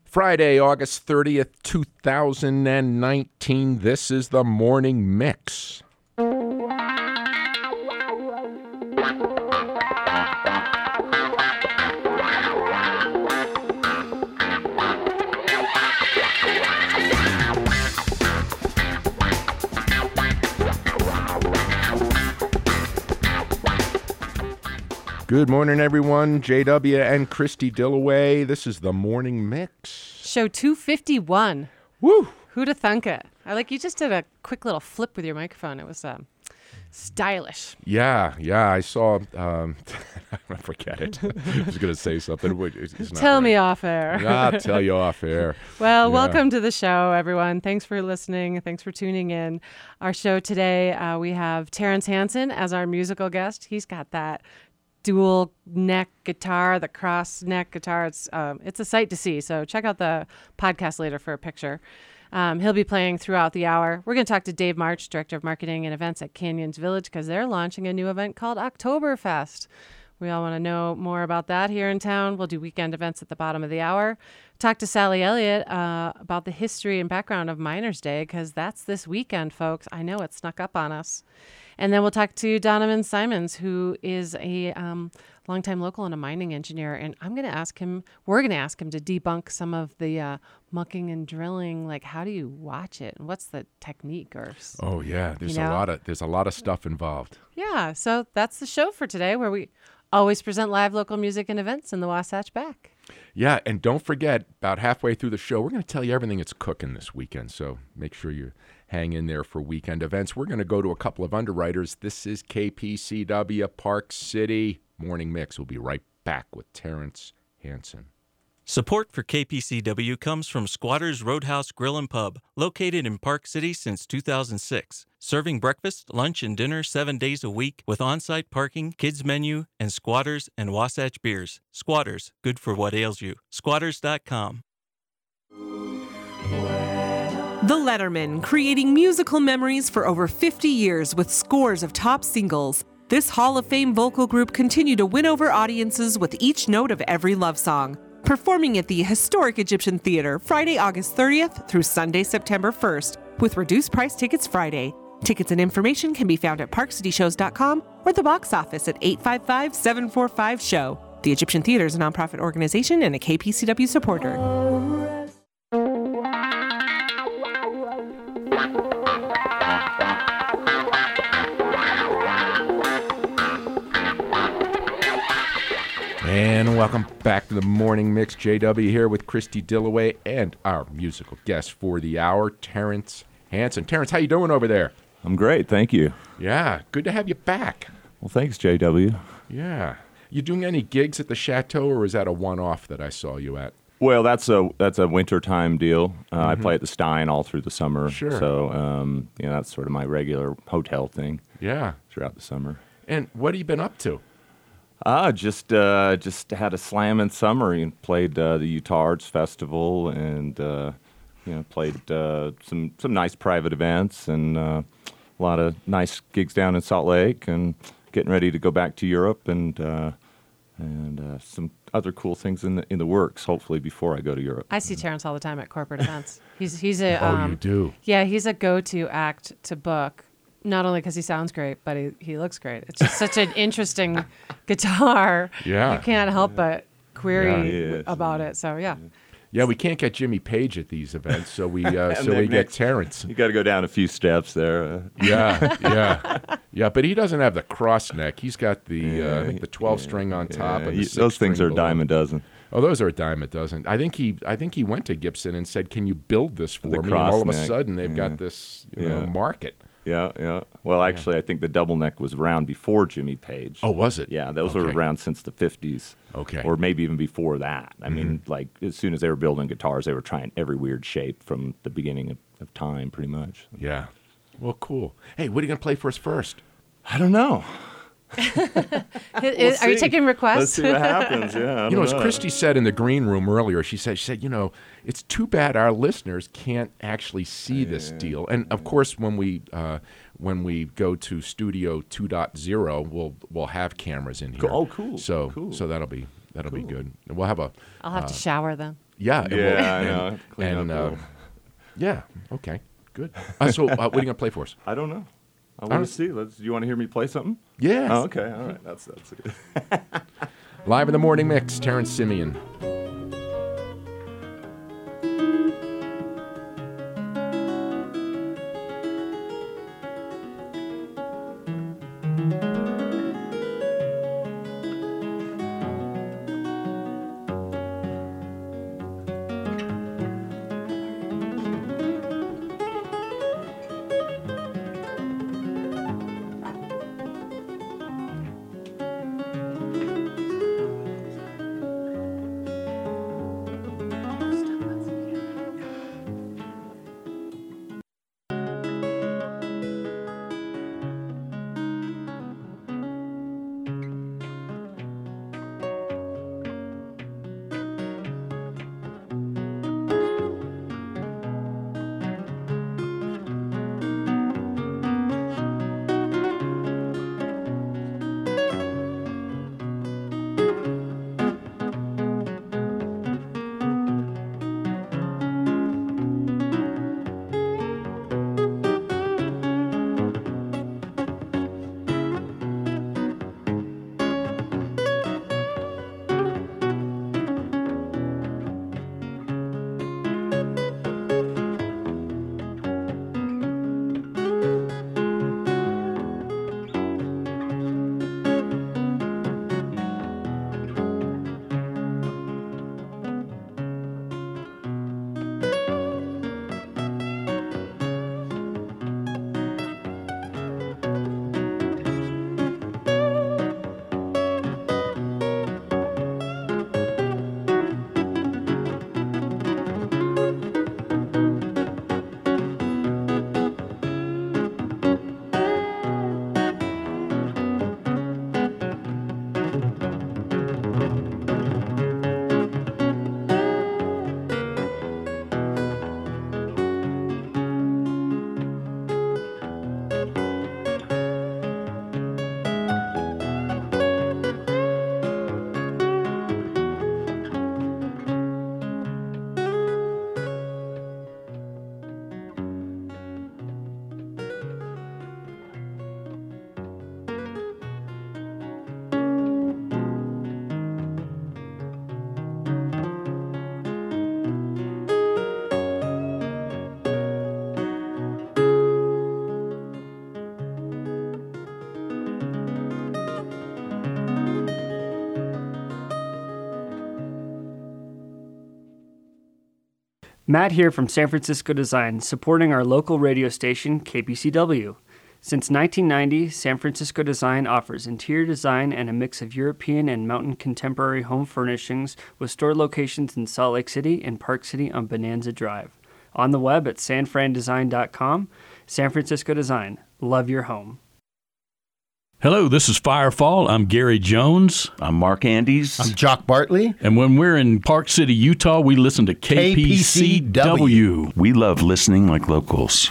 Friday, August 30th, 2019. This is the Morning Mix. Good morning, everyone. JW and Christy Dillaway. This is the Morning Mix. Show 251. Woo! Who'da thunk it? You just did a quick little flip with your microphone. It was stylish. Yeah, I saw, I forget it. I was going to say something. Tell me off air. I'll tell you off air. Well, welcome to the show, everyone. Thanks for listening. Thanks for tuning in. Our show today, we have Terrence Hansen as our musical guest. He's got that dual neck guitar, the cross neck guitar. It's a sight to see. So check out the podcast later for a picture. He'll be playing throughout the hour. We're going to talk to Dave March, Director of Marketing and Events at Canyons Village, because they're launching a new event called Oktoberfest. We all want to know more about that here in town. We'll do weekend events at the bottom of the hour. Talk to Sally Elliott about the history and background of Miners Day, because that's this weekend, folks. I know it snuck up on us. And then we'll talk to Donovan Simons, who is a longtime local and a mining engineer. And we're going to ask him to debunk some of the mucking and drilling. Like, how do you watch it? And what's the technique? Oh, yeah. There's a lot of stuff involved. Yeah. So that's the show for today, where we always present live local music and events in the Wasatch Back. Yeah. And don't forget, about halfway through the show, we're going to tell you everything that's cooking this weekend. So make sure you hang in there for weekend events. We're going to go to a couple of underwriters. This is KPCW Park City Morning Mix. We'll be right back with Terrence Hansen. Support for KPCW comes from Squatters Roadhouse Grill and Pub, located in Park City since 2006. Serving breakfast, lunch, and dinner 7 days a week with on-site parking, kids menu, and Squatters and Wasatch beers. Squatters, good for what ails you. Squatters.com. The Letterman, creating musical memories for over 50 years with scores of top singles. This Hall of Fame vocal group continued to win over audiences with each note of every love song. Performing at the historic Egyptian Theater Friday, August 30th through Sunday, September 1st, with reduced price tickets Friday. Tickets and information can be found at parkcityshows.com or the box office at 855-745-SHOW. The Egyptian Theater is a nonprofit organization and a KPCW supporter. And welcome back to the Morning Mix. JW here with Christy Dillaway and our musical guest for the hour, Terrence Hansen. Terrence, how you doing over there? I'm great, thank you. Yeah, good to have you back. Well, thanks, JW. Yeah. You doing any gigs at the Chateau, or is that a one-off that I saw you at? Well, that's a wintertime deal. I play at the Stein all through the summer. Sure. So, that's sort of my regular hotel thing. Yeah. Throughout the summer. And what have you been up to? Just had a slam in summer and played the Utah Arts Festival and played some nice private events and a lot of nice gigs down in Salt Lake and getting ready to go back to Europe and some other cool things in the works. Hopefully before I go to Europe. I see Terrence all the time at corporate events. He's a you do? Yeah, he's a go-to act to book. Not only because he sounds great, but he looks great. It's just such an interesting guitar. Yeah. You can't help but query about it. So, yeah. Yeah, we can't get Jimmy Page at these events, so we get Terrence. You got to go down a few steps there. Yeah, but he doesn't have the cross neck. He's got the I think the 12 string on top. And the those things are a dime a dozen. Oh, those are a dime a dozen. I think he went to Gibson and said, "Can you build this for me?" And all of a sudden, they've got this market. Yeah. Well, actually, I think the double neck was around before Jimmy Page. Oh, was it? Yeah, those were around since the 50s. Okay. Or maybe even before that. I mean, like, as soon as they were building guitars, they were trying every weird shape from the beginning of time, pretty much. Yeah. Well, cool. Hey, what are you going to play for us first? I don't know. Are you taking requests? Let's see what happens. Yeah. As Christy said in the green room earlier, she said, it's too bad our listeners can't actually see this deal. And of course, when we go to Studio 2.0, we'll have cameras in here. Oh, cool. So that'll be good. And we'll have I'll have to shower then. Yeah. and Yeah, I know. Clean and up a little. yeah, okay, good. So what are you gonna play for us? I don't know. I All want right. to see. Do you want to hear me play something? Yes. Oh, okay. All right. That's good. Live in the morning mix, Terrence Simeon. Matt here from San Francisco Design, supporting our local radio station, KPCW. Since 1990, San Francisco Design offers interior design and a mix of European and mountain contemporary home furnishings with store locations in Salt Lake City and Park City on Bonanza Drive. On the web at sanfrandesign.com. San Francisco Design. Love your home. Hello, this is Firefall. I'm Gary Jones. I'm Mark Andes. I'm Jock Bartley. And when we're in Park City, Utah, we listen to KPCW. We love listening like locals.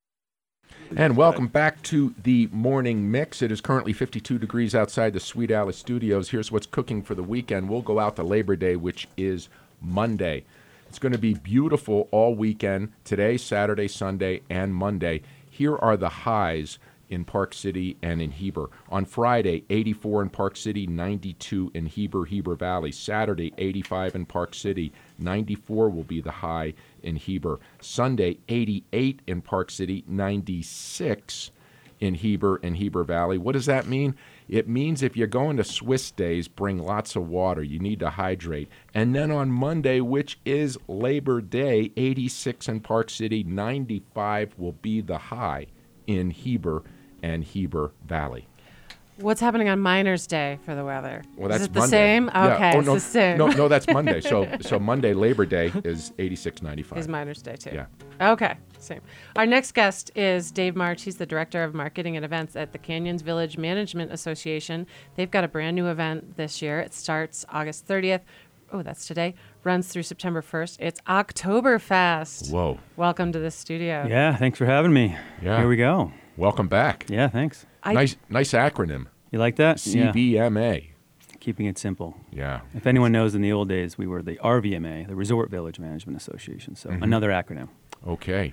And welcome back to the morning mix. It is currently 52 degrees outside the Sweet Alice Studios. Here's what's cooking for the weekend. We'll go out to Labor Day, which is Monday. It's going to be beautiful all weekend, today, Saturday, Sunday, and Monday. Here are the highs in Park City and in Heber. On Friday, 84 in Park City, 92 in Heber Valley. Saturday, 85 in Park City, 94 will be the high in Heber. Sunday, 88 in Park City, 96 in Heber and Heber Valley. What does that mean? It means if you're going to Swiss days, bring lots of water. You need to hydrate. And then on Monday, which is Labor Day, 86 in Park City, 95 will be the high in Heber and Heber Valley. What's happening on Miners' Day for the weather? Well, that's is it the Monday. same? Yeah. Okay, Oh, it's the same. No, that's Monday. So Monday, Labor Day, is 86.95. Is Miners' Day too? Yeah. Okay, same. Our next guest is Dave March. He's the Director of Marketing and Events at the Canyons Village Management Association. They've got a brand new event this year. It starts August 30th. Oh, that's today. Runs through September 1st. It's Oktoberfest. Whoa. Welcome to the studio. Yeah, thanks for having me. Yeah. Here we go. Welcome back. Yeah, thanks. Nice acronym. You like that? CVMA. keeping it simple. Yeah. If anyone knows, in the old days, we were the RVMA, the Resort Village Management Association, so another acronym. Okay.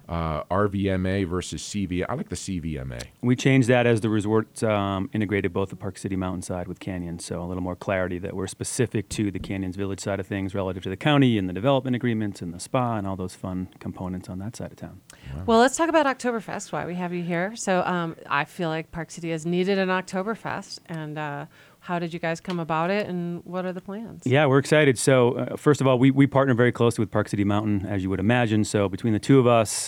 RVMA versus CVMA. I like the CVMA. We changed that as the resort integrated both the Park City Mountainside with Canyons, so a little more clarity that we're specific to the Canyons Village side of things relative to the county and the development agreements and the spa and all those fun components on that side of town. Well, let's talk about Oktoberfest, why we have you here. So I feel like Park City has needed an Oktoberfest, and how did you guys come about it, and what are the plans? Yeah, we're excited. So first of all, we partner very closely with Park City Mountain, as you would imagine. So between the two of us,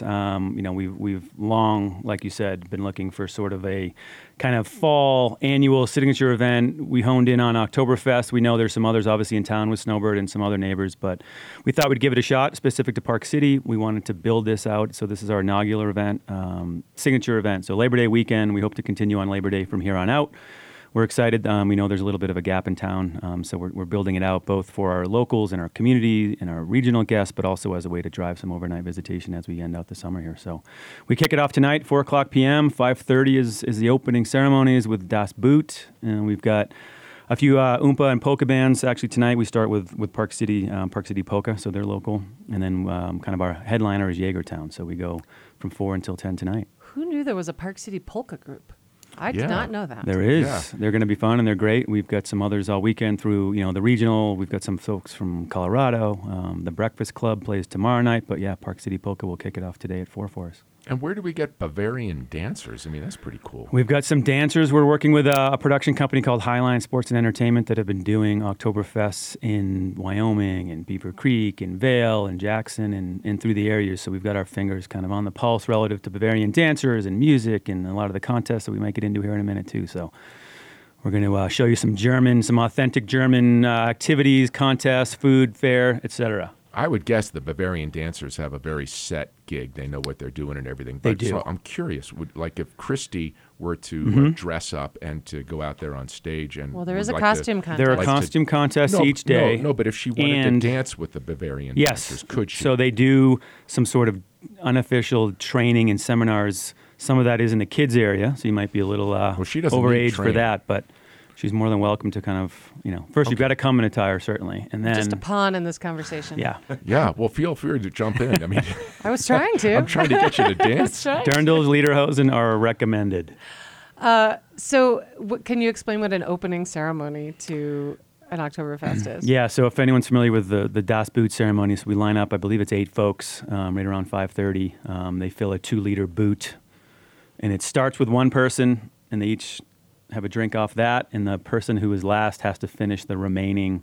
we've long, like you said, been looking for sort of a kind of fall annual signature event. We honed in on Oktoberfest. We know there's some others obviously in town with Snowbird and some other neighbors, but we thought we'd give it a shot specific to Park City. We wanted to build this out. So this is our inaugural event, signature event. So Labor Day weekend, we hope to continue on Labor Day from here on out. We're excited. We know there's a little bit of a gap in town, so we're building it out both for our locals and our community and our regional guests, but also as a way to drive some overnight visitation as we end out the summer here. So we kick it off tonight, 4 o'clock p.m., 5:30 is the opening ceremonies with Das Boot, and we've got a few Oompa and polka bands. Actually, tonight we start with Park City Polka, so they're local, and then kind of our headliner is Jaegertown, so we go from 4 until 10 tonight. Who knew there was a Park City polka group? I did not know that. There is. Yeah. They're going to be fun, and they're great. We've got some others all weekend through, the regional. We've got some folks from Colorado. The Breakfast Club plays tomorrow night, but yeah, Park City Polka will kick it off today at 4 for us. And where do we get Bavarian dancers? I mean, that's pretty cool. We've got some dancers. We're working with a production company called Highline Sports and Entertainment that have been doing Oktoberfests in Wyoming and Beaver Creek and Vail and Jackson and through the areas. So we've got our fingers kind of on the pulse relative to Bavarian dancers and music and a lot of the contests that we might get into here in a minute too. So we're going to show you some authentic German activities, contests, food, fare, etc. I would guess the Bavarian dancers have a very set gig. They know what they're doing and everything. They But do. So I'm curious, like if Christy were to dress up and to go out there on stage and Well, there is a would costume to, contest. There are Like to- costume contests each day. No, but if she wanted And- to dance with the Bavarian Yes. dancers, could she? So they do some sort of unofficial training and seminars. Some of that is in the kids area, so you might be a little she doesn't need overage for training. that, but she's more than welcome to kind of, first you've got to come in attire, certainly, and then... Just a pawn in this conversation. Yeah. Yeah, well, feel free to jump in. I mean, I was trying to. I'm trying to get you to dance. Dirndls, lederhosen are recommended. So can you explain what an opening ceremony to an Oktoberfest is? Yeah, so if anyone's familiar with the Das Boot ceremony, so we line up, I believe it's 8 folks, right around 5:30. They fill a 2-liter boot, and it starts with one person, and they each have a drink off that, and the person who is last has to finish the remaining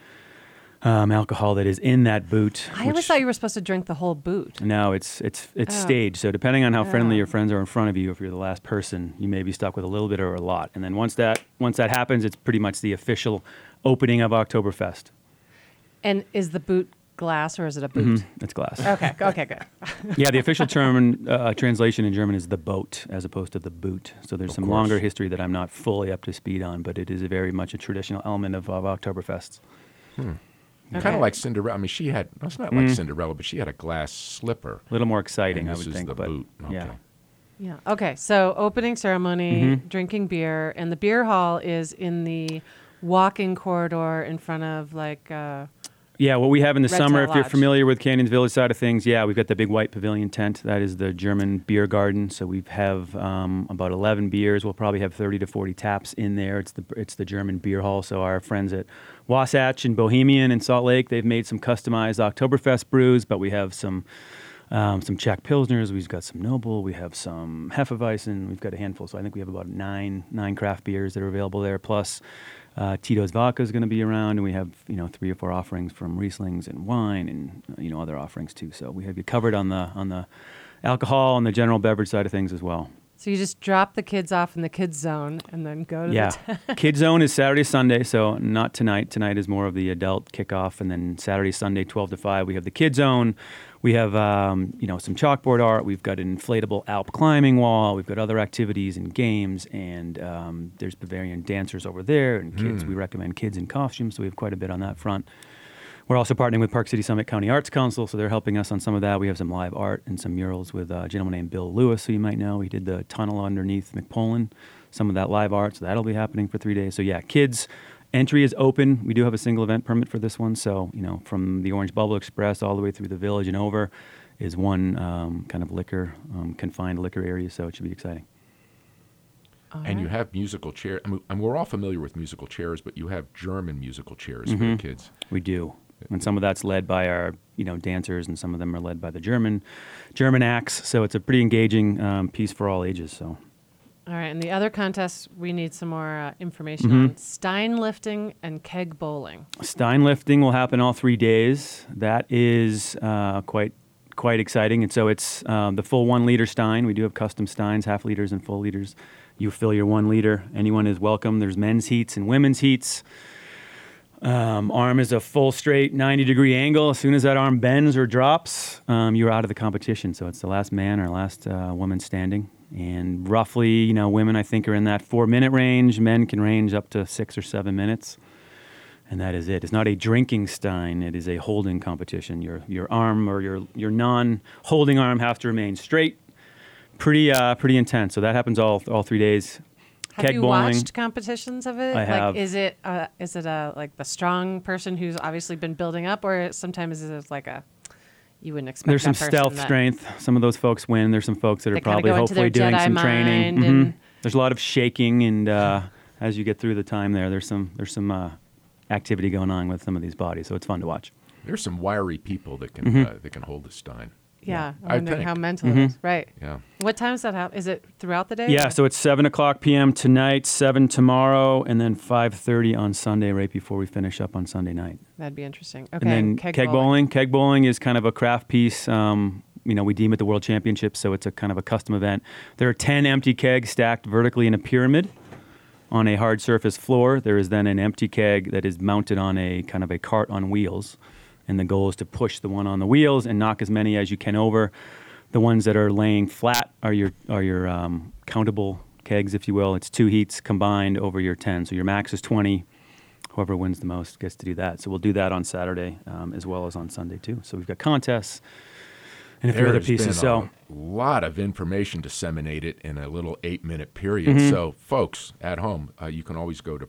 alcohol that is in that boot. I always thought you were supposed to drink the whole boot. No, it's staged. So depending on how friendly your friends are in front of you, if you're the last person, you may be stuck with a little bit or a lot. And then once that happens, it's pretty much the official opening of Oktoberfest. And is the boot glass or is it a boot? It's glass. Okay, good. Yeah, the official term translation in German is the boat as opposed to the boot. So there's some longer history that I'm not fully up to speed on, but it is very much a traditional element of Oktoberfest. Kind of like Cinderella. I mean, she had, it's not like Cinderella, but she had a glass slipper. A little more exciting, And I this would is think. the but boot. Okay. Yeah. Yeah. Okay. So opening ceremony, drinking beer, and the beer hall is in the walking corridor in front of Yeah, what we have in the Red summer, Tail if you're Lodge. familiar with Canyons Village side of things, we've got the big white pavilion tent. That is the German beer garden. So we have about 11 beers. We'll probably have 30 to 40 taps in there. It's the German beer hall. So our friends at Wasatch and Bohemian in Salt Lake, they've made some customized Oktoberfest brews, but we have some Czech Pilsners. We've got some Noble. We have some Hefeweizen. We've got a handful. So I think we have about nine craft beers that are available there. Plus, Tito's Vodka is going to be around, and we have 3 or 4 offerings from Rieslings and wine, and other offerings too. So we have you covered on the alcohol and the general beverage side of things as well. So you just drop the kids off in the kids zone and then go to the Kids Zone is Saturday, Sunday, so not tonight. Tonight is more of the adult kickoff, and then Saturday, Sunday, 12 to 5, we have the Kids Zone. We have, some chalkboard art. We've got an inflatable Alp climbing wall. We've got other activities and games, and there's Bavarian dancers over there, and kids. We recommend kids in costumes, so we have quite a bit on that front. We're also partnering with Park City Summit County Arts Council, so they're helping us on some of that. We have some live art and some murals with a gentleman named Bill Lewis, who you might know. He did the tunnel underneath McPolin, some of that live art, so that'll be happening for 3 days. So yeah, kids Entry is open. We do have a single event permit for this one. So, from the Orange Bubble Express all the way through the village and over is one kind of liquor, confined liquor area. So it should be exciting. And you have musical chairs. We're all familiar with musical chairs, but you have German musical chairs for the kids. We do. And some of that's led by our, dancers, and some of them are led by the German acts. So it's a pretty engaging piece for all ages. So. All right, and the other contests we need some more information on: stein lifting and keg bowling. Stein lifting will happen all 3 days. That is quite exciting. And so it's the full 1 liter stein. We do have custom steins, half liters and full liters. You fill your 1 liter. Anyone is welcome. There's men's heats and women's heats. Arm is a full straight 90-degree angle. As soon as that arm bends or drops, you're out of the competition. So it's the last man or last woman standing. And roughly, women I think are in that 4-minute range. Men can range up to 6 or 7 minutes. And that is it. It's not a drinking stein. It is a holding competition. Your arm or your non-holding arm have to remain straight. Pretty intense. So that happens all 3 days. Have Keg you bowling. watched competitions of it? I have. Is it like the strong person who's obviously been building up, or sometimes is it like you wouldn't expect? There's some that person stealth strength. Some of those folks win. There's some folks that are probably hopefully doing some training. There's a lot of shaking, and as you get through the time there's some activity going on with some of these bodies. So it's fun to watch. There's some wiry people that can hold the stein. Yeah, I wonder think. how mental it is. Right. Yeah. What time does that happen? Is it throughout the day? Yeah, or? so it's 7:00 p.m. tonight, 7 tomorrow, and then 5:30 on Sunday, right before we finish up on Sunday night. That'd be interesting. Okay. And then keg bowling. Keg bowling is kind of a craft piece. We deem it the World Championship, so it's a kind of a custom event. There are 10 empty kegs stacked vertically in a pyramid on a hard surface floor. There is then an empty keg that is mounted on a kind of a cart on wheels, and the goal is to push the one on the wheels and knock as many as you can over. The ones that are laying flat are your countable kegs, if you will. It's 2 heats combined over your 10. So your max is 20. Whoever wins the most gets to do that. So we'll do that on Saturday as well as on Sunday too. So we've got contests and a few other pieces. So a lot of information disseminated in a little 8-minute period. So folks at home, you can always go to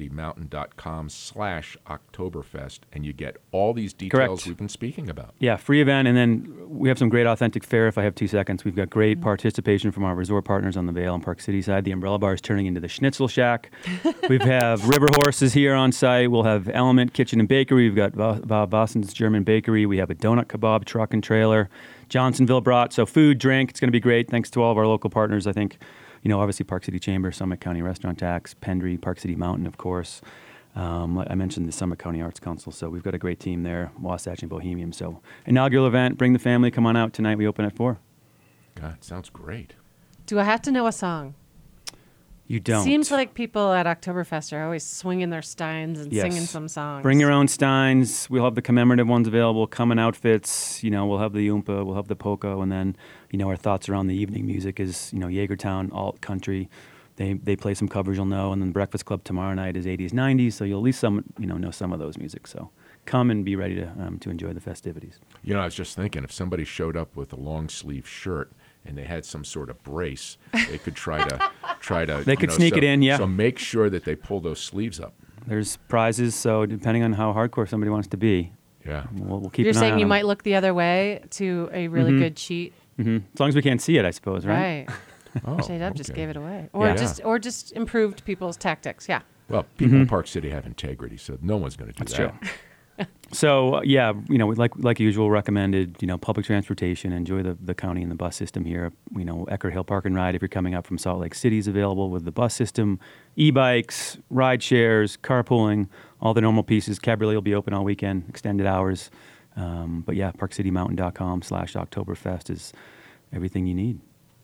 parkcitymountain.com/Oktoberfest and you get all these details we've been speaking about. Yeah, free event. And then we have some great authentic fare. If I have 2 seconds, we've got great participation from our resort partners on the Vail and Park City side. The Umbrella Bar is turning into the Schnitzel Shack. We have River Horses here on site. We'll have Element Kitchen and Bakery. We've got Boston's German Bakery. We have a donut kebab truck and trailer. Johnsonville brought. So food, drink, it's going to be great. Thanks to all of our local partners. I think, obviously Park City Chamber, Summit County Restaurant Tax, Pendry, Park City Mountain, of course. I mentioned the Summit County Arts Council. So we've got a great team there, Wasatch and Bohemian. So inaugural event, bring the family, come on out tonight. We open at 4. God, sounds great. Do I have to know a song? You don't. Seems like people at Oktoberfest are always swinging their steins and singing some songs. Bring your own steins. We'll have the commemorative ones available. Come in outfits. We'll have the Oompa. We'll have the polka. And then, our thoughts around the evening music is, Jaegertown, alt country. They play some covers you'll know. And then Breakfast Club tomorrow night is 80s, 90s. So you'll at least know some of those music. So come and be ready to enjoy the festivities. I was just thinking, if somebody showed up with a long sleeve shirt and they had some sort of brace, they could try to. They could sneak it in, yeah. So make sure that they pull those sleeves up. There's prizes, so depending on how hardcore somebody wants to be, yeah, we'll keep. You're an eye saying on you them. might look the other way to a really good cheat, as long as we can't see it, I suppose, right? Right. J-Dub just gave it away, or just improved people's tactics. Yeah. Well, people in Park City have integrity, so no one's going to do that. That's true. So like usual, recommended public transportation. Enjoy the county and the bus system here. Eckerd Hill Park and Ride if you're coming up from Salt Lake City is available with the bus system, e-bikes, ride shares, carpooling, all the normal pieces. Cabriolet will be open all weekend, extended hours. But yeah, parkcitymountain.com/Oktoberfest is everything you need.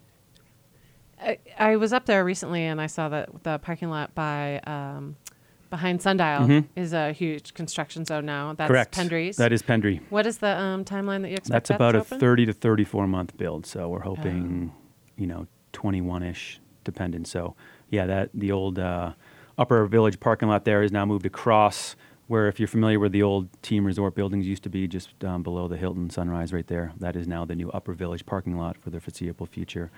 I was up there recently and I saw that the parking lot by behind Sundial is a huge construction zone now. That's Correct. Pendry's. That is Pendry. What is the timeline that you expect? That's that about to a open? 30 to 34 month build. So we're hoping, 21-ish, dependent. So yeah, the old Upper Village parking lot there is now moved across. Where if you're familiar with the old Team Resort buildings used to be just below the Hilton Sunrise right there. That is now the new Upper Village parking lot for the foreseeable future.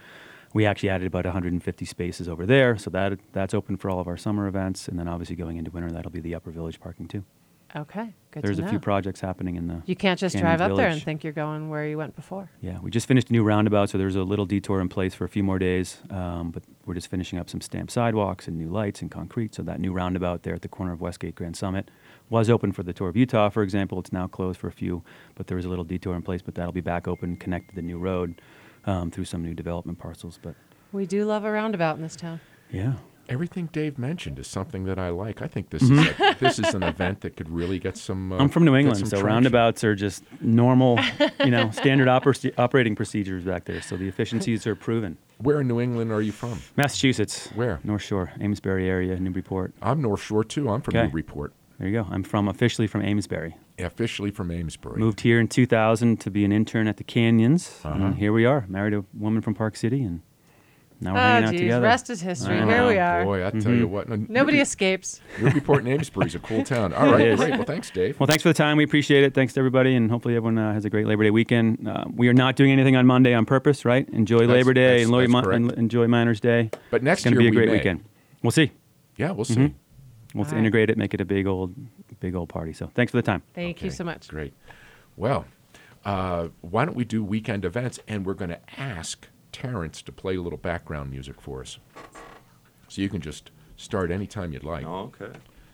We actually added about 150 spaces over there, so that's open for all of our summer events. And then obviously going into winter, that'll be the Upper Village parking too. Okay, good There's to know. a few projects happening in the You can't just Canyons drive up there and Village. think you're going where you went before. Yeah, we just finished a new roundabout, so there's a little detour in place for a few more days. But we're just finishing up some stamped sidewalks and new lights and concrete. So that new roundabout there at the corner of Westgate Grand Summit was open for the Tour of Utah, for example. It's now closed for a few, but there was a little detour in place. But that'll be back open, connected to the new road through some new development parcels. But We do love a roundabout in this town. yeah. Everything Dave mentioned is something that I like. I think this is this is an event that could really get some. I'm from New get England, some so traction. roundabouts are just normal, standard operating procedures back there. So the efficiencies are proven. Where in New England are you from? Massachusetts. Where? North Shore, Amesbury area, Newburyport. I'm North Shore too. I'm from Okay. Newburyport. There you go. I'm officially from Amesbury. Officially from Amesbury. Moved here in 2000 to be an intern at the Canyons, Uh-huh. and here we are. Married a woman from Park City, and now we're Oh, hanging out geez, together. rest is history. I Here know. we are. Boy, I tell you what. Nobody escapes. Newburyport and Amesbury is a cool town. All right, It is. great. Well, thanks, Dave. Well, thanks for the time. We appreciate it. Thanks to everybody, and hopefully everyone has a great Labor Day weekend. We are not doing anything on Monday on purpose, right? Enjoy That's- Labor Day that's- and that's correct. enjoy Miners Day. But next It's going to year be a we great may. weekend. We'll see. Yeah, we'll see. We'll All right. integrate it, make it a big old party. So thanks for the time. Thank you Okay, so much. Great. Well, why don't we do weekend events, and we're going to ask Terrence to play a little background music for us. So you can just start anytime you'd like. Okay.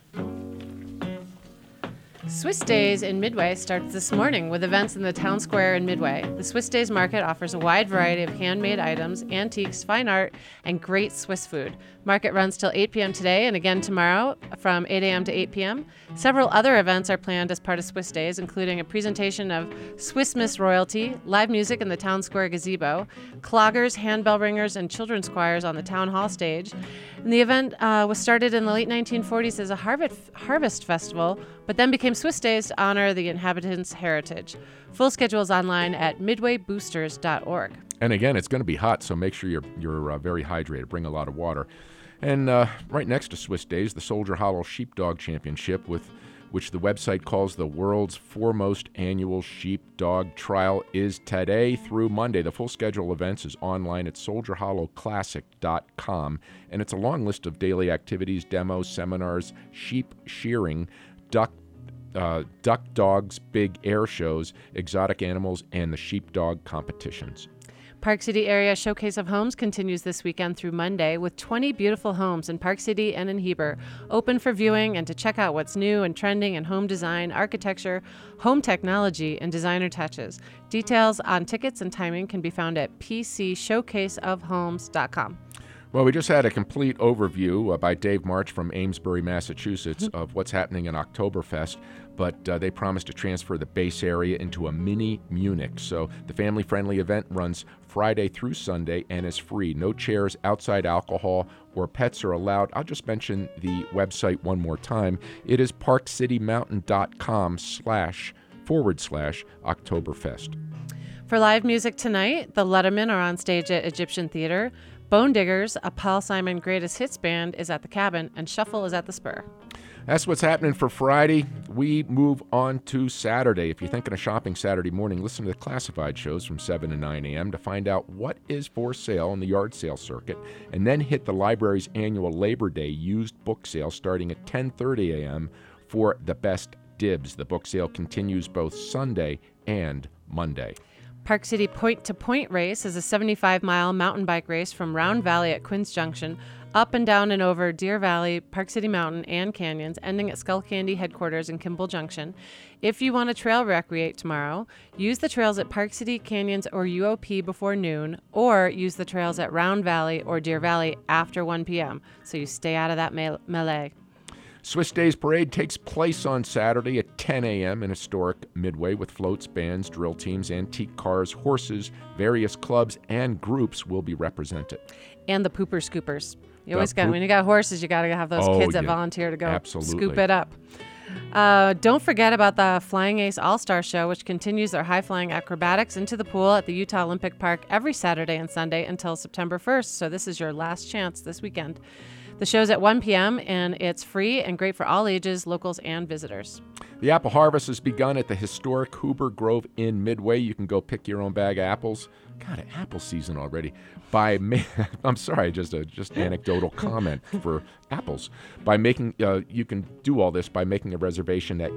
Swiss Days in Midway starts this morning with events in the town square in Midway. The Swiss Days Market offers a wide variety of handmade items, antiques, fine art, and great Swiss food. Market runs till 8 p.m. today and again tomorrow from 8 a.m. to 8 p.m. Several other events are planned as part of Swiss Days, including a presentation of Swiss Miss Royalty, live music in the town square gazebo, cloggers, handbell ringers, and children's choirs on the town hall stage. And the event was started in the late 1940s as a harvest festival, but then became Swiss Days to honor the inhabitants' heritage. Full schedule is online at midwayboosters.org. And again, it's going to be hot, so make sure you're very hydrated. Bring a lot of water. And right next to Swiss Days, the Soldier Hollow Sheepdog Championship, which the website calls the world's foremost annual sheepdog trial, is today through Monday. The full schedule of events is online at soldierhollowclassic.com, and it's a long list of daily activities, demos, seminars, sheep shearing, duck dogs, big air shows, exotic animals, and the sheepdog competitions. Park City Area Showcase of Homes continues this weekend through Monday with 20 beautiful homes in Park City and in Heber, open for viewing and to check out what's new and trending in home design, architecture, home technology, and designer touches. Details on tickets and timing can be found at pcshowcaseofhomes.com. Well, we just had a complete overview by Dave March from Amesbury, Massachusetts, of what's happening in Oktoberfest, but they promised to transfer the base area into a mini Munich. So the family-friendly event runs Friday through Sunday and is free. No chairs, outside alcohol, or pets are allowed. I'll just mention the website one more time. It is parkcitymountain.com//Oktoberfest. For live music tonight, the Lettermen are on stage at Egyptian Theater. Bone Diggers, a Paul Simon Greatest Hits band, is at the Cabin, and Shuffle is at the Spur. That's what's happening for Friday. We move on to Saturday. If you're thinking of shopping Saturday morning, listen to the classified shows from 7 to 9 a.m. to find out what is for sale on the yard sale circuit, and then hit the library's annual Labor Day used book sale starting at 10:30 a.m. for the best dibs. The book sale continues both Sunday and Monday. Park City Point to Point Race is a 75-mile mountain bike race from Round Valley at Quinns Junction, up and down and over Deer Valley, Park City Mountain, and canyons, ending at Skull Candy headquarters in Kimball Junction. If you want to trail recreate tomorrow, use the trails at Park City, Canyons, or UOP before noon, or use the trails at Round Valley or Deer Valley after 1 p.m., so you stay out of that melee. Swiss Days Parade takes place on Saturday at 10 a.m. in historic Midway with floats, bands, drill teams, antique cars, horses, various clubs, and groups will be represented. And the pooper scoopers. You always got, when you got horses, you got to have those kids that volunteer to go scoop it up. Don't forget about the Flying Ace All-Star Show, which continues their high-flying acrobatics into the pool at the Utah Olympic Park every Saturday and Sunday until September 1st. So this is your last chance this weekend. The show's at 1 p.m., and it's free and great for all ages, locals and visitors. The apple harvest has begun at the historic Huber Grove Inn Midway. You can go pick your own bag of apples. God, apple season already. I'm sorry, just anecdotal comment for apples. You can do all this by making a reservation at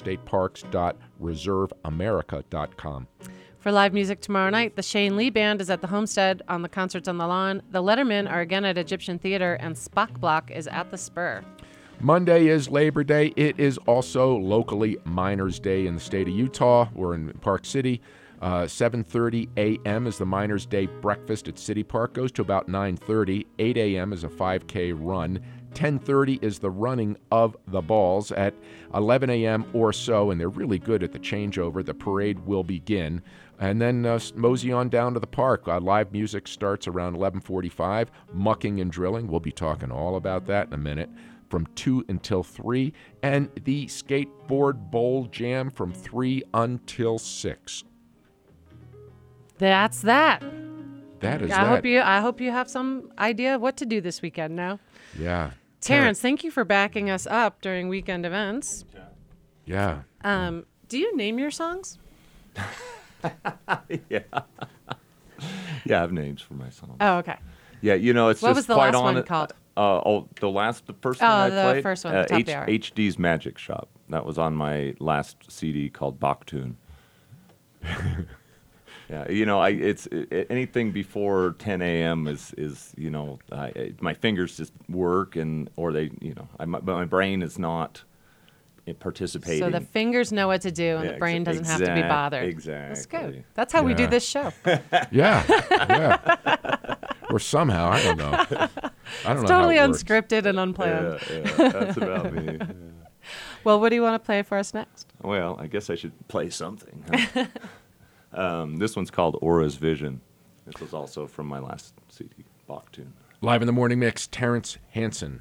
utahstateparks.reserveamerica.com. For live music tomorrow night, the Shane Lee Band is at the Homestead on the Concerts on the Lawn. The Lettermen are again at Egyptian Theater, and Spock Block is at the Spur. Monday is Labor Day. It is also locally Miners' Day in the state of Utah. We're in Park City. 7:30 a.m. is the Miners' Day breakfast at City Park. Goes to about 9:30. 8 a.m. is a 5K run. 10:30 is the running of the balls. At 11 a.m. or so, and they're really good at the changeover, the parade will begin. And then mosey on down to the park. Live music starts around 11:45. Mucking and drilling. We'll be talking all about that in a minute. From 2 until 3. And the Skateboard Bowl Jam from 3 until 6. That's that. That is I that. hope you have some idea of what to do this weekend now. Yeah. Terrence, thank you for backing us up during weekend events. Yeah. Do you name your songs? Yeah. Yeah, I have names for my songs. Oh, okay. Yeah, it's What just was the quite last on one it. called? The first one I the played. first one, the top of the hour. HD's Magic Shop. That was on my last CD called Baktun. Yeah, it's anything before 10 a.m. is my fingers just work my brain is not participating. So the fingers know what to do, and the brain doesn't have to be bothered. Exactly. That's good. That's how we do this show. Yeah. Or somehow, I don't know. I don't know. Totally how it works. unscripted and unplanned. Yeah, that's about me. Yeah. Well, what do you want to play for us next? Well, I guess I should play something. Huh? This one's called Aura's Vision. This was also from my last CD, Baktun. Live in the morning mix, Terrence Hansen.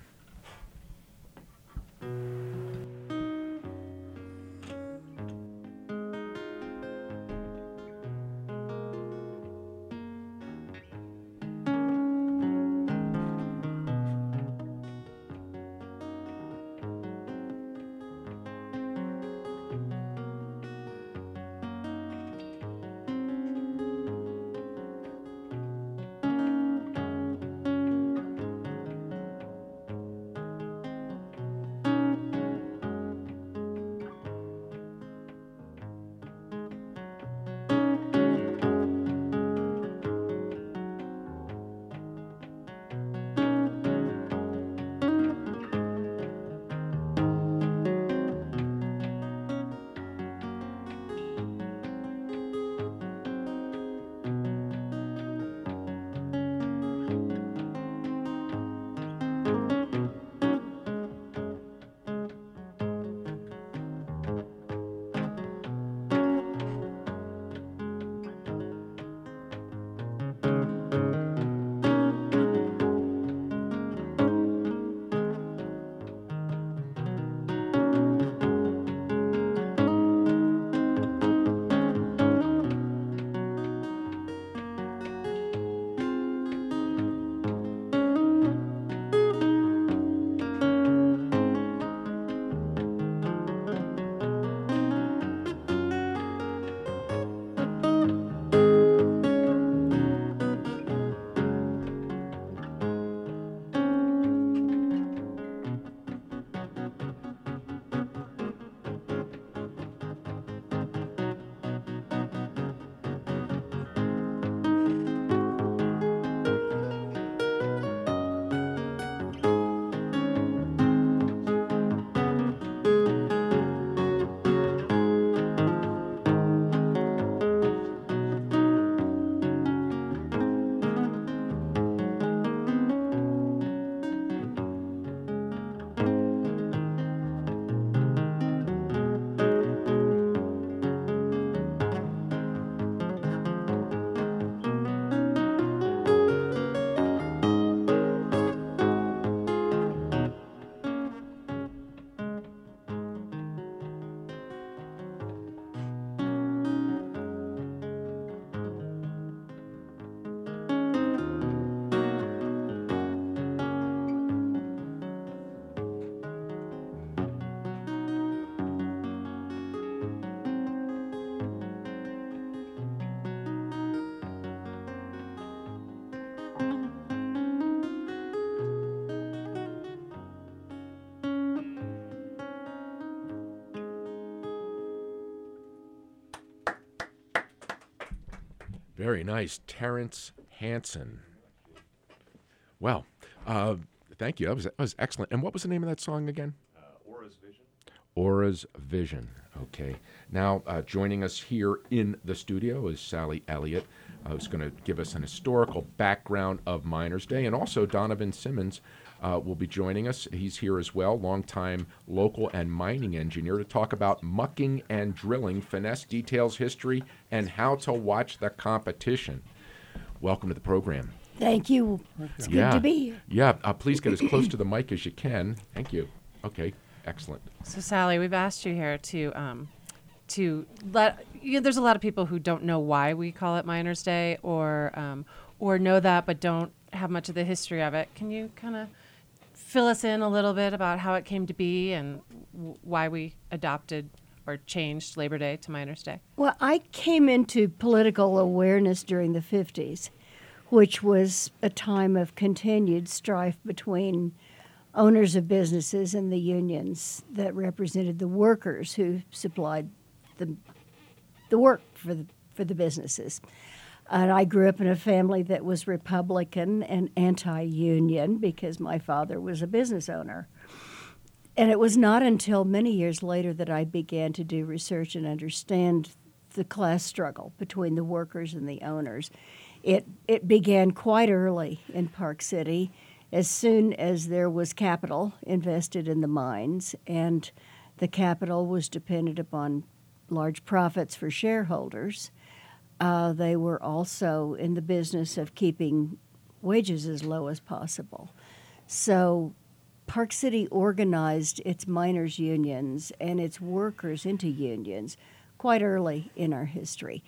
Very nice. Terrence Hansen. Well, thank you. That was excellent. And what was the name of that song again? Aura's Vision. Aura's Vision. Okay. Now, joining us here in the studio is Sally Elliott, who's going to give us an historical background of Miners Day. And also Donovan Simmons will be joining us. He's here as well, longtime local and mining engineer, to talk about mucking and drilling, finesse, details, history, and how to watch the competition. Welcome to the program. Thank you. It's good to be here. Yeah, please get as close to the mic as you can. Thank you. Okay, excellent. So, Sally, we've asked you here to let there's a lot of people who don't know why we call it Miners Day, or know that but don't have much of the history of it. Can you kind of fill us in a little bit about how it came to be and why we adopted or changed Labor Day to Miners Day? Well, I came into political awareness during the 50s, which was a time of continued strife between owners of businesses and the unions that represented the workers who supplied the work for the businesses. And I grew up in a family that was Republican and anti-union because my father was a business owner. And it was not until many years later that I began to do research and understand the class struggle between the workers and the owners. It began quite early in Park City, as soon as there was capital invested in the mines, and the capital was dependent upon large profits for shareholders. They were also in the business of keeping wages as low as possible. So Park City organized its miners' unions and its workers into unions quite early in our history.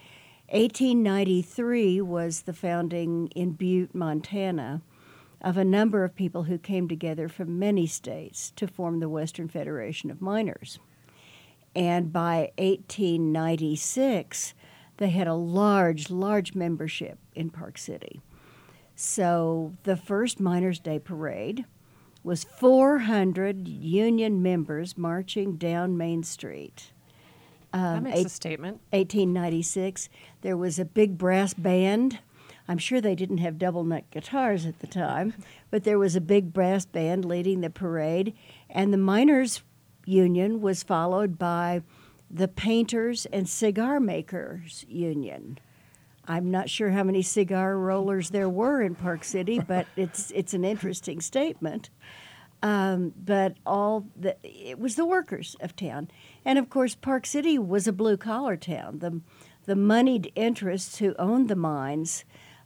1893 was the founding in Butte, Montana, of a number of people who came together from many states to form the Western Federation of Miners. And by 1896, they had a large membership in Park City. So the first Miners' Day Parade was 400 union members marching down Main Street. That makes a statement. 1896. There was a big brass band. I'm sure they didn't have double-neck guitars at the time, but there was a big brass band leading the parade, and the Miners' Union was followed by the Painters and Cigar Makers Union. I'm not sure how many cigar rollers there were in Park City, but it's an interesting statement. But it was the workers of town. And, of course, Park City was a blue-collar town. The moneyed interests who owned the mines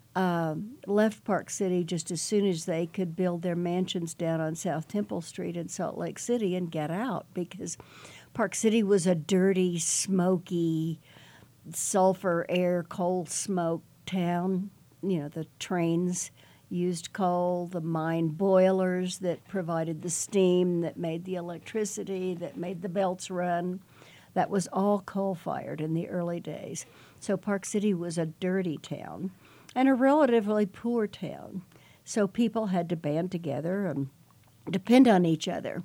left Park City just as soon as they could build their mansions down on South Temple Street in Salt Lake City and get out, because Park City was a dirty, smoky, sulfur air, coal smoke town. You know, the trains used coal, the mine boilers that provided the steam, that made the electricity, that made the belts run. That was all coal-fired in the early days. So Park City was a dirty town and a relatively poor town. So people had to band together and depend on each other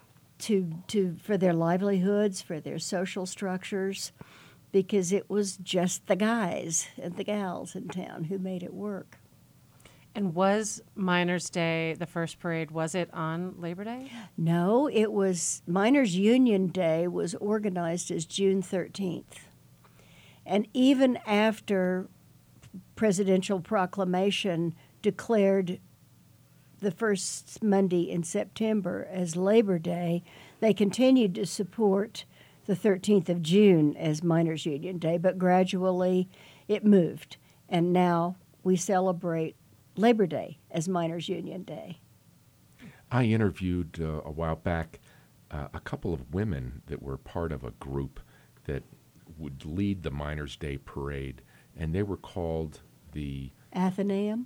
for their livelihoods, for their social structures, because it was just the guys and the gals in town who made it work. And was Miners' Day, the first parade, was it on Labor Day? No, it was Miners' Union Day was organized as June 13th. And even after presidential proclamation declared the first Monday in September as Labor Day, they continued to support the 13th of June as Miners' Union Day, but gradually it moved. And now we celebrate Labor Day as Miners' Union Day. I interviewed a while back a couple of women that were part of a group that would lead the Miners' Day Parade, and they were called the Athenaeum?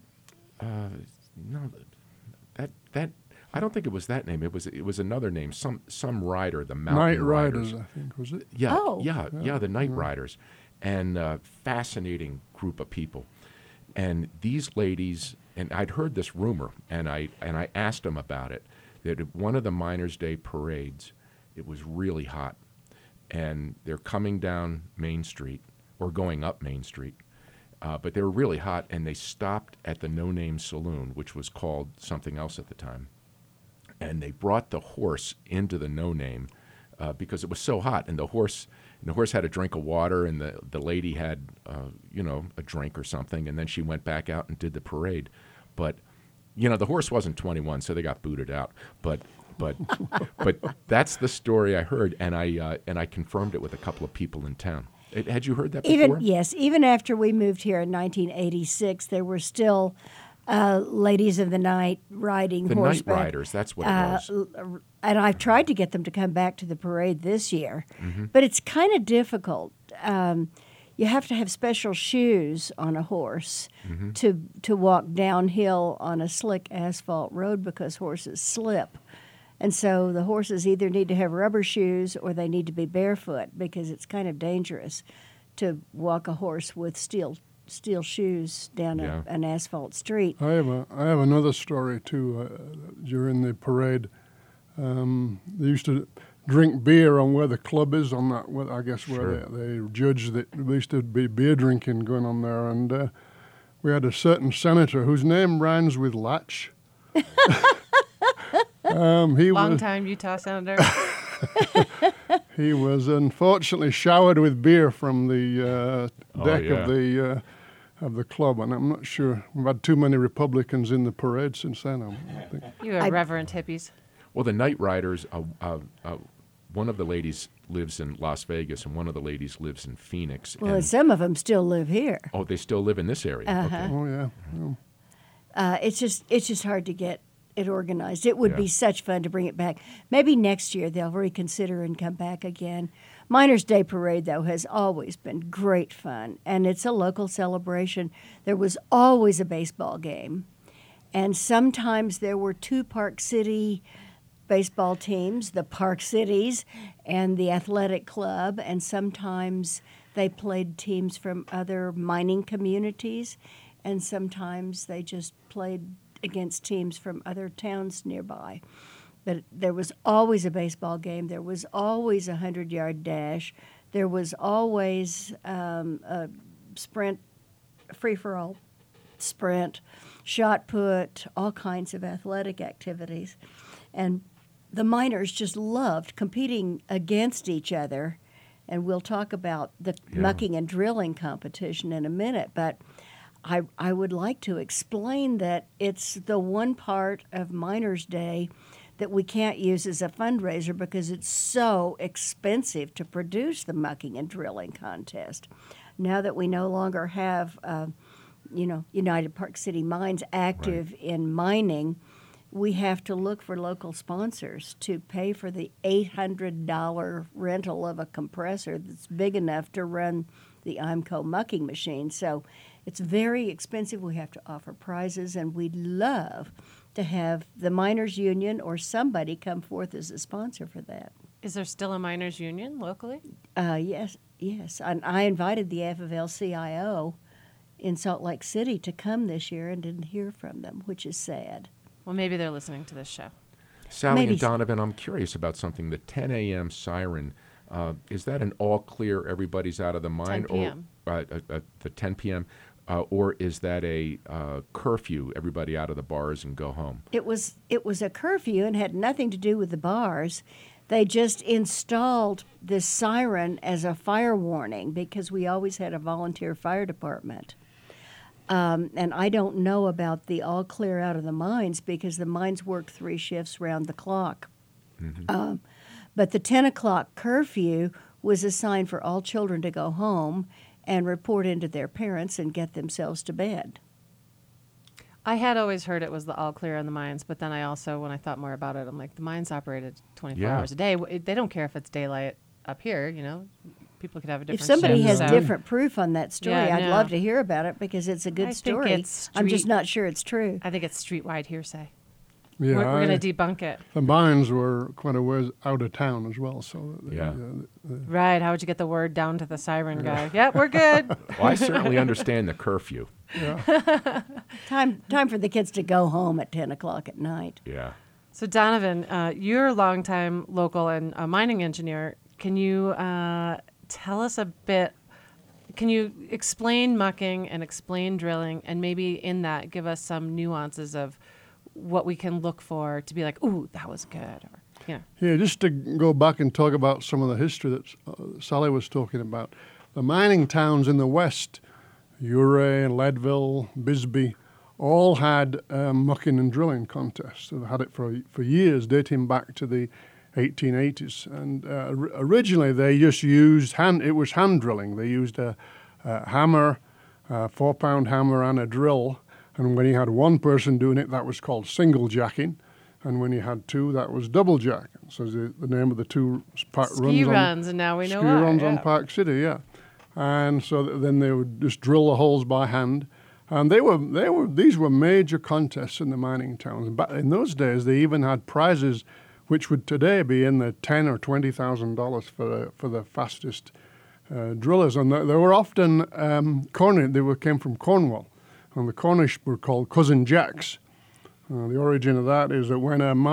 No, that I don't think it was that name. It was another name. Some rider, the Mountain Night Riders, I think, was it? Yeah, Oh. yeah, the Night Riders, and fascinating group of people. And these ladies, and I'd heard this rumor, and I asked them about it, that at one of the Miners' Day parades, it was really hot, and they're coming down Main Street, or going up Main Street, but they were really hot, and they stopped at the No Name Saloon, which was called something else at the time. And they brought the horse into the No Name because it was so hot, and the horse had a drink of water, and the lady had a drink or something, and then she went back out and did the parade. But the horse wasn't 21, so they got booted out. But that's the story I heard, and I confirmed it with a couple of people in town. Had you heard that before? Even after we moved here in 1986, there were still ladies of the night riding horseback. The night riders, that's what it was. And I've tried to get them to come back to the parade this year, but it's kind of difficult. You have to have special shoes on a horse to walk downhill on a slick asphalt road because horses slip. And so the horses either need to have rubber shoes or they need to be barefoot because it's kind of dangerous to walk a horse with steel shoes down an asphalt street. I have another story too. During the parade, they used to drink beer on where the club is on that. I guess where they judged that there used to be beer drinking going on there, and we had a certain senator whose name rhymes with Latch. Long-time Utah senator. He was unfortunately showered with beer from the deck of the club, and I'm not sure. We've had too many Republicans in the parade since then, I think. You irreverent hippies. Well, the night riders, one of the ladies lives in Las Vegas, and one of the ladies lives in Phoenix. Well, and some of them still live here. Oh, they still live in this area? Okay. Oh, yeah. It's just hard to get it organized. It would be such fun to bring it back. Maybe next year they'll reconsider and come back again. Miners' Day Parade, though, has always been great fun, and it's a local celebration. There was always a baseball game, and sometimes there were two Park City baseball teams, the Park Cities and the Athletic Club, and sometimes they played teams from other mining communities, and sometimes they just played against teams from other towns nearby. But there was always a baseball game. There was always a 100-yard dash. There was always a sprint, free-for-all sprint, shot put, all kinds of athletic activities. And the miners just loved competing against each other. And we'll talk about the mucking and drilling competition in a minute. But I would like to explain that it's the one part of Miners' Day that we can't use as a fundraiser because it's so expensive to produce the mucking and drilling contest. Now that we no longer have, United Park City Mines active in mining, we have to look for local sponsors to pay for the $800 rental of a compressor that's big enough to run the IMCO mucking machine. So it's very expensive. We have to offer prizes, and we'd love to have the Miners Union or somebody come forth as a sponsor for that. Is there still a miners' union locally? Yes. And I invited the AFL-CIO in Salt Lake City to come this year and didn't hear from them, which is sad. Well, maybe they're listening to this show. Sally and Donovan, I'm curious about something. The 10 a.m. siren, is that an all clear, everybody's out of the mine? 10 p.m. Or the 10 p.m., or is that a curfew, everybody out of the bars and go home? It was a curfew and had nothing to do with the bars. They just installed this siren as a fire warning because we always had a volunteer fire department. And I don't know about the all clear out of the mines because the mines work 3 shifts round the clock. Mm-hmm. But the 10 o'clock curfew was a sign for all children to go home and report into their parents and get themselves to bed. I had always heard it was the all clear on the mines, but then I also, when I thought more about it, I'm like, the mines operated 24 hours a day. They don't care if it's daylight up here, People could have a different If somebody shift, has different proof on that story, I'd love to hear about it because it's a good story. I'm just not sure it's true. I think it's street-wide hearsay. Yeah, we're going to debunk it. The mines were quite a ways out of town as well, so right. How would you get the word down to the siren guy? Yep, we're good. Well, I certainly understand the curfew. Yeah. Time for the kids to go home at 10 o'clock at night. Yeah. So Donovan, you're a longtime local and a mining engineer. Can you tell us a bit, Can you explain mucking and explain drilling, and maybe in that give us some nuances of what we can look for to be like, ooh, that was good, or Yeah, just to go back and talk about some of the history that Sally was talking about. The mining towns in the west, Ouray, Leadville, Bisbee, all had mucking and drilling contests. They've had it for years, dating back to the 1880s. And originally they just used it was hand drilling. They used a hammer, a 4-pound hammer and a drill. And when you had one person doing it, that was called single jacking. And when you had two, that was double jack. So the name of the two runs, and now we know ski why. runs on Park City, yeah. And so then they would just drill the holes by hand. And these were major contests in the mining towns. But in those days, they even had prizes, which would today be in the $10,000 or $20,000 for the fastest drillers. And they were often Cornish. They came from Cornwall, and the Cornish were called cousin jacks. The origin of that is that when a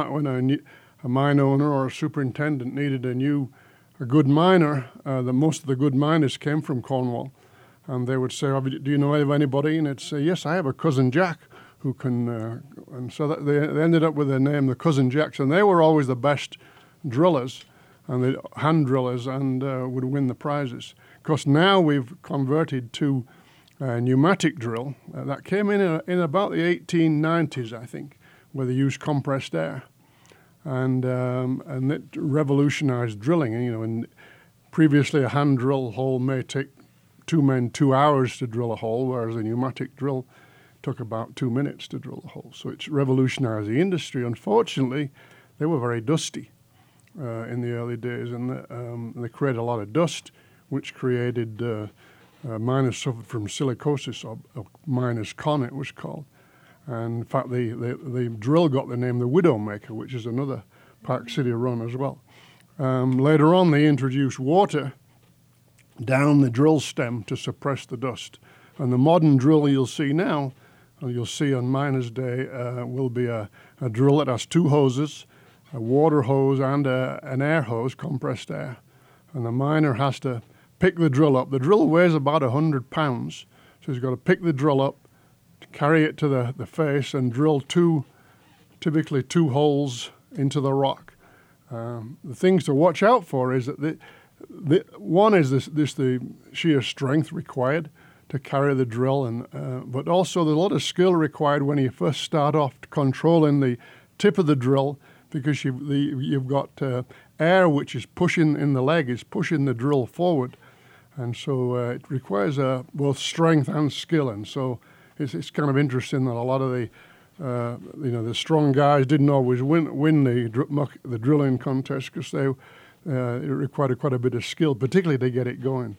mine owner or a superintendent needed a good miner, most of the good miners came from Cornwall, and they would say, "Do you know of anybody?" And it'd say, "Yes, I have a cousin Jack who can." And so they ended up with the name the Cousin Jacks, and they were always the best drillers, and the hand drillers, and would win the prizes. Of course, now we've converted to pneumatic drill. That came in about the 1890s, I think, where they used compressed air, and it revolutionized drilling. And previously a hand drill hole may take 2 men 2 hours to drill a hole, whereas a pneumatic drill took about 2 minutes to drill a hole. So it's revolutionized the industry. Unfortunately, they were very dusty in the early days, and they created a lot of dust, which created miners suffered from silicosis, or miner's con it was called. And in fact, the drill got the name the Widowmaker, which is another Park City run as well. Later on, they introduced water down the drill stem to suppress the dust. And the modern drill you'll see now, you'll see on Miners' Day, will be a drill that has 2 hoses, a water hose and an air hose, compressed air. And the miner has to pick the drill up. The drill weighs about 100 pounds, so he's got to pick the drill up, carry it to the face, and drill typically two holes into the rock. The things to watch out for is that one is the sheer strength required to carry the drill, but also there's a lot of skill required when you first start off controlling the tip of the drill, because you've got air which is pushing in the leg, is pushing the drill forward. And so it requires both strength and skill. And so it's kind of interesting that a lot of the strong guys didn't always win the drilling contest, because it required quite a bit of skill, particularly to get it going.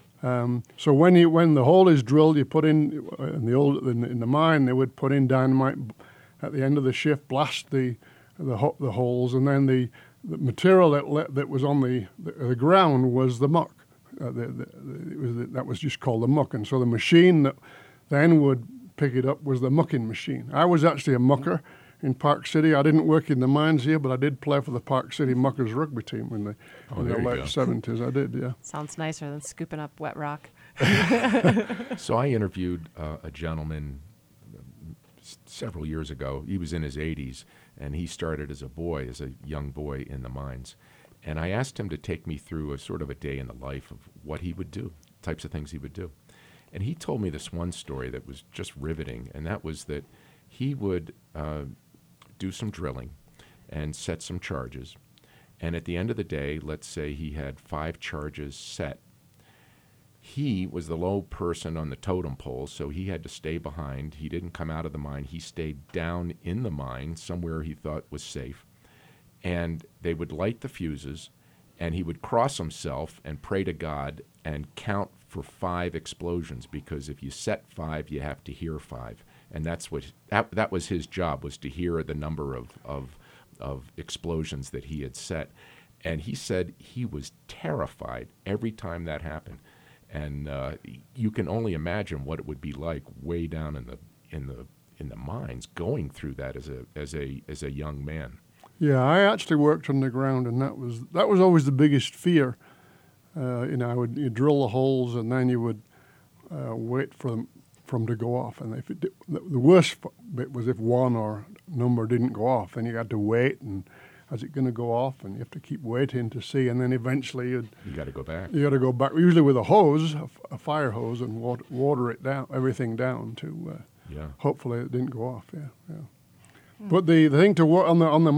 So when the hole is drilled, you put in the mine they would put in dynamite at the end of the shift, blast the holes, and then the material that was on the ground was the muck. That was just called the muck, and so the machine that then would pick it up was the mucking machine. I was actually a mucker in Park City. I didn't work in the mines here, but I did play for the Park City Muckers rugby team in the late 70s. I did, yeah. Sounds nicer than scooping up wet rock. So I interviewed a gentleman several years ago. He was in his 80s, and he started as a young boy in the mines. And I asked him to take me through a sort of a day in the life of what he would do, types of things he would do. And he told me this one story that was just riveting, and that was that he would do some drilling and set some charges. And at the end of the day, let's say he had 5 charges set. He was the low person on the totem pole, so he had to stay behind. He didn't come out of the mine. He stayed down in the mine, somewhere he thought was safe. And they would light the fuses, and he would cross himself and pray to God and count for 5 explosions, because if you set 5, you have to hear 5. And that was his job, was to hear the number of explosions that he had set. And he said he was terrified every time that happened. And you can only imagine what it would be like way down in the mines, going through that as a young man. Yeah, I actually worked underground, and that was always the biggest fear. You drill the holes, and then you would wait for them to go off. And if it did, the worst bit was if one or number didn't go off, then you had to wait, and is it going to go off? And you have to keep waiting to see, and then eventually you got to go back. You got to go back, usually with a hose, a fire hose, and water it down, everything down to hopefully it didn't go off. Yeah. But the thing to work on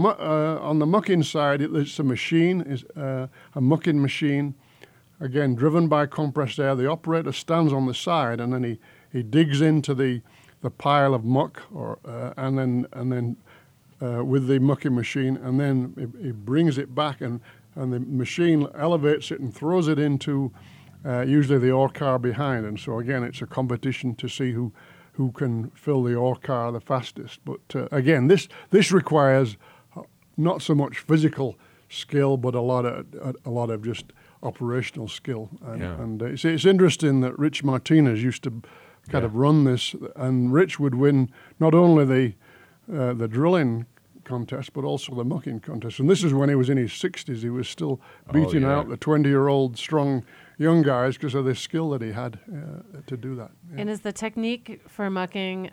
the mucking side, it's a machine, is a mucking machine, again driven by compressed air. The operator stands on the side, and then he digs into the pile of muck, and then with the mucking machine, and then he brings it back, and the machine elevates it and throws it into usually the ore car behind. And so again, it's a competition to see who can fill the ore car the fastest. But again, this requires not so much physical skill, but a lot of just operational skill. And it's interesting that Rich Martinez used to kind of run this, and Rich would win not only the drilling contest, but also the mucking contest. And this is when he was in his 60s. He was still beating out the 20-year-old strong young guys because of the skill that he had to do that. Yeah. And is the technique for mucking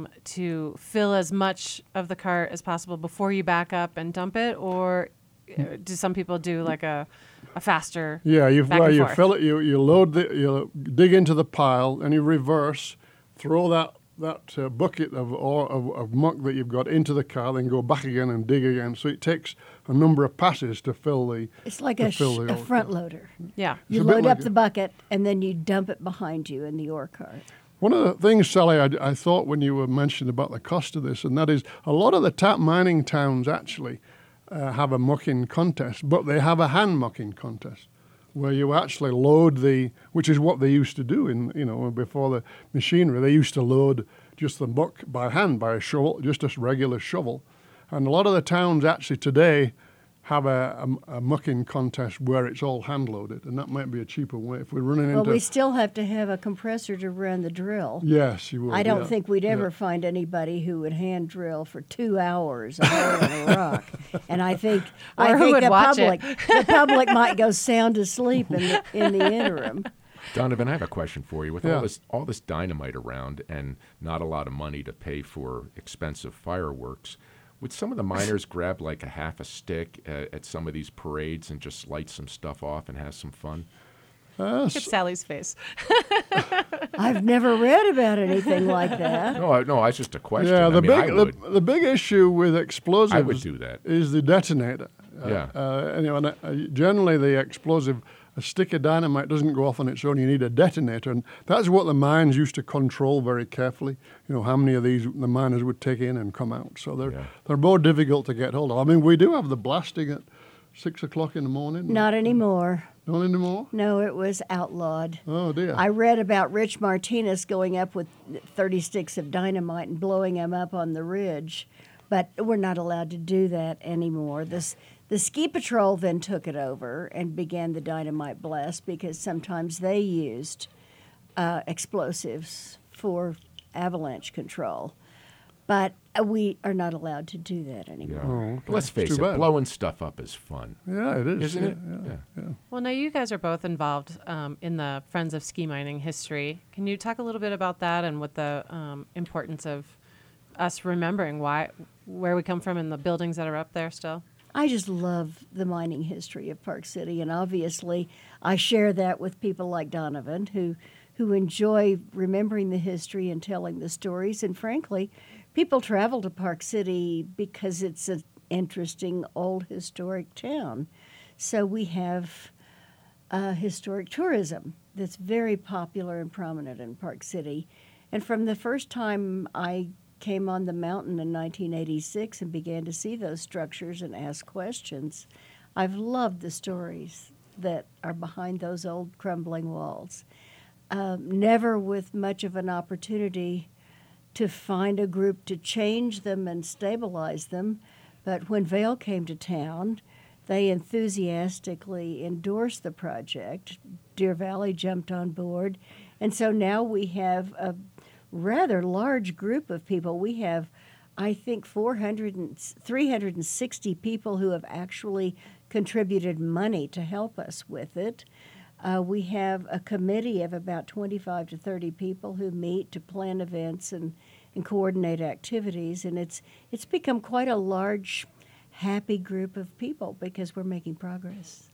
to fill as much of the cart as possible before you back up and dump it, or do some people do like a faster? Yeah, you fill it. You load you dig into the pile, and you reverse, throw that bucket of muck that you've got into the car, then go back again and dig again. So it takes a number of passes to fill the. It's like a front loader. Yeah, you load up the bucket and then you dump it behind you in the ore cart. One of the things, Sally, I thought when you were mentioning about the cost of this, and that is a lot of the tap mining towns actually have a mucking contest, but they have a hand mucking contest, where you actually load which is what they used to do before the machinery. They used to load just the muck by hand, by a shovel, just a regular shovel. And a lot of the towns actually today have a mucking contest where it's all hand loaded, and that might be a cheaper way if we're running into. Well, we still have to have a compressor to run the drill. Yes, you will. I don't think we'd ever find anybody who would hand drill for 2 hours a hole in a rock. And I think the public might go sound asleep in the interim. Donovan, I have a question for you. With all this dynamite around and not a lot of money to pay for expensive fireworks, would some of the miners grab like a half a stick at some of these parades and just light some stuff off and have some fun? Look at Sally's face. I've never read about anything like that. No, it's just a question. Yeah, the big issue with explosives I would do that. Is the detonator. Generally the explosive, a stick of dynamite doesn't go off on its own. You need a detonator, and that's what the mines used to control very carefully. How many of these the miners would take in and come out. So they're more difficult to get hold of. I mean, we do have the blasting at 6 o'clock in the morning. Not anymore. Not anymore? No, it was outlawed. Oh, dear. I read about Rich Martinez going up with 30 sticks of dynamite and blowing them up on the ridge, but we're not allowed to do that anymore. The ski patrol then took it over and began the dynamite blast because sometimes they used explosives for avalanche control. But we are not allowed to do that anymore. Oh, okay. Let's face it, blowing stuff up is fun. Yeah, it is. Isn't it? Yeah. Well, now you guys are both involved in the Friends of Ski Mining history. Can you talk a little bit about that and what the importance of us remembering where we come from and the buildings that are up there still? I just love the mining history of Park City, and obviously I share that with people like Donovan who enjoy remembering the history and telling the stories. And frankly, people travel to Park City because it's an interesting old historic town. So we have historic tourism that's very popular and prominent in Park City. And from the first time I came on the mountain in 1986 and began to see those structures and ask questions, I've loved the stories that are behind those old crumbling walls. Never with much of an opportunity to find a group to change them and stabilize them, but when Vail came to town, they enthusiastically endorsed the project. Deer Valley jumped on board, and so now we have a rather large group of people. We have, I think, 360 people who have actually contributed money to help us with it. We have a committee of about 25 to 30 people who meet to plan events and coordinate activities, and it's become quite a large, happy group of people because we're making progress.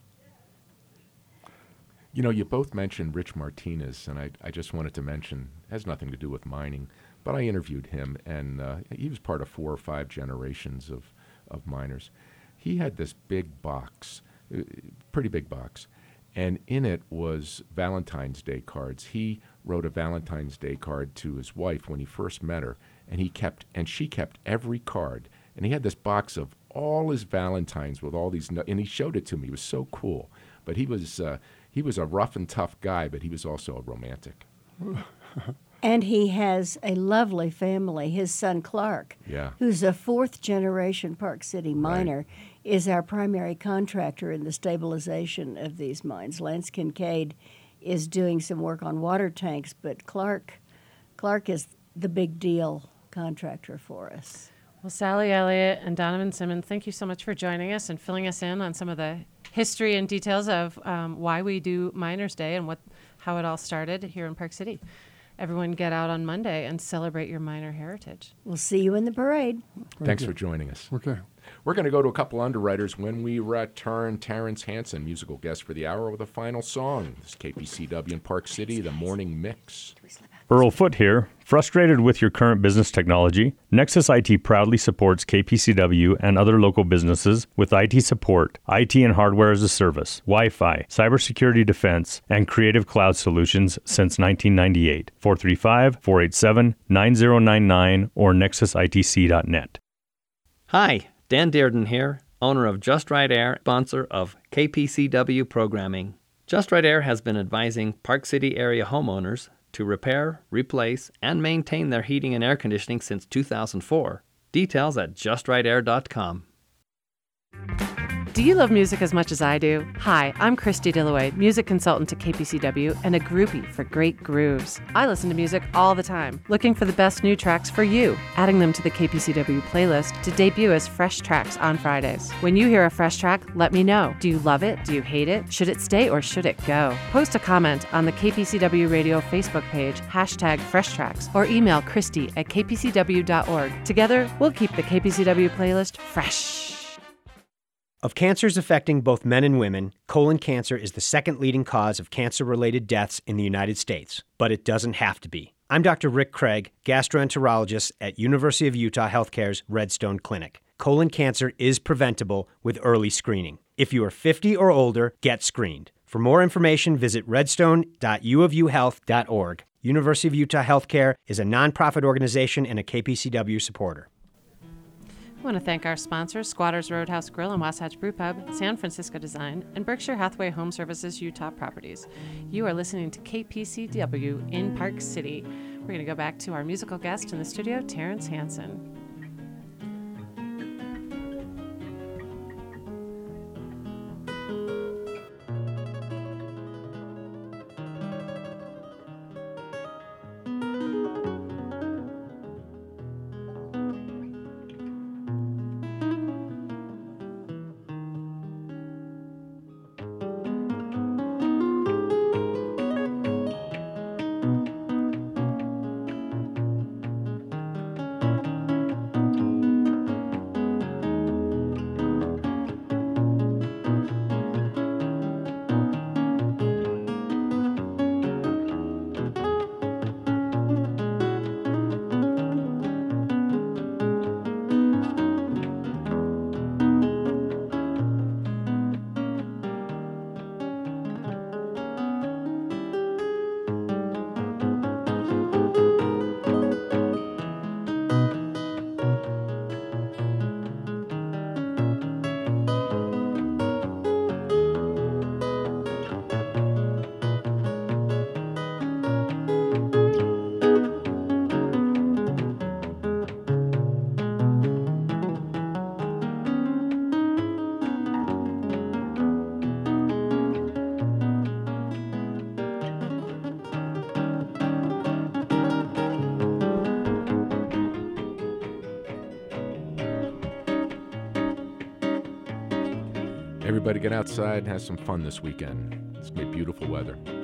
You know, you both mentioned Rich Martinez, and I just wanted to mention, it has nothing to do with mining, but I interviewed him, and he was part of 4 or 5 generations of miners. He had this big box, pretty big box, and in it was Valentine's Day cards. He wrote a Valentine's Day card to his wife when he first met her, and she kept every card. And he had this box of all his Valentines with all these, and he showed it to me. It was so cool. But he was a rough and tough guy, but he was also a romantic. And he has a lovely family. His son, Clark, who's a 4th-generation Park City miner, is our primary contractor in the stabilization of these mines. Lance Kincaid is doing some work on water tanks, but Clark is the big deal contractor for us. Well, Sally Elliott and Donovan Simmons, thank you so much for joining us and filling us in on some of the history and details of why we do Miners Day and how it all started here in Park City. Everyone get out on Monday and celebrate your miner heritage. We'll see you in the parade. Thanks for joining us. Okay. We're going to go to a couple underwriters when we return. Terrence Hansen, musical guest for the hour with a final song. This is KPCW in Park City, the Morning Mix. Earl Foote here. Frustrated with your current business technology? Nexus IT proudly supports KPCW and other local businesses with IT support, IT and hardware as a service, Wi-Fi, cybersecurity defense, and creative cloud solutions since 1998. 435-487-9099 or nexusitc.net. Hi, Dan Dearden here, owner of Just Right Air, sponsor of KPCW programming. Just Right Air has been advising Park City area homeowners to repair, replace, and maintain their heating and air conditioning since 2004. Details at justrightAir.com. Do you love music as much as I do? Hi, I'm Christy Dillaway, music consultant to KPCW and a groupie for great grooves. I listen to music all the time, looking for the best new tracks for you, adding them to the KPCW playlist to debut as fresh tracks on Fridays. When you hear a fresh track, let me know. Do you love it? Do you hate it? Should it stay or should it go? Post a comment on the KPCW Radio Facebook page, #FreshTracks, or email Christy at kpcw.org. Together, we'll keep the KPCW playlist fresh. Of cancers affecting both men and women, colon cancer is the second leading cause of cancer-related deaths in the United States, but it doesn't have to be. I'm Dr. Rick Craig, gastroenterologist at University of Utah Healthcare's Redstone Clinic. Colon cancer is preventable with early screening. If you are 50 or older, get screened. For more information, visit redstone.uofuhealth.org. University of Utah Healthcare is a nonprofit organization and a KPCW supporter. I want to thank our sponsors, Squatters Roadhouse Grill and Wasatch Brew Pub, San Francisco Design, and Berkshire Hathaway Home Services Utah Properties. You are listening to KPCW in Park City. We're going to go back to our musical guest in the studio, Terrence Hansen. Everybody get outside and have some fun this weekend. It's going to be beautiful weather.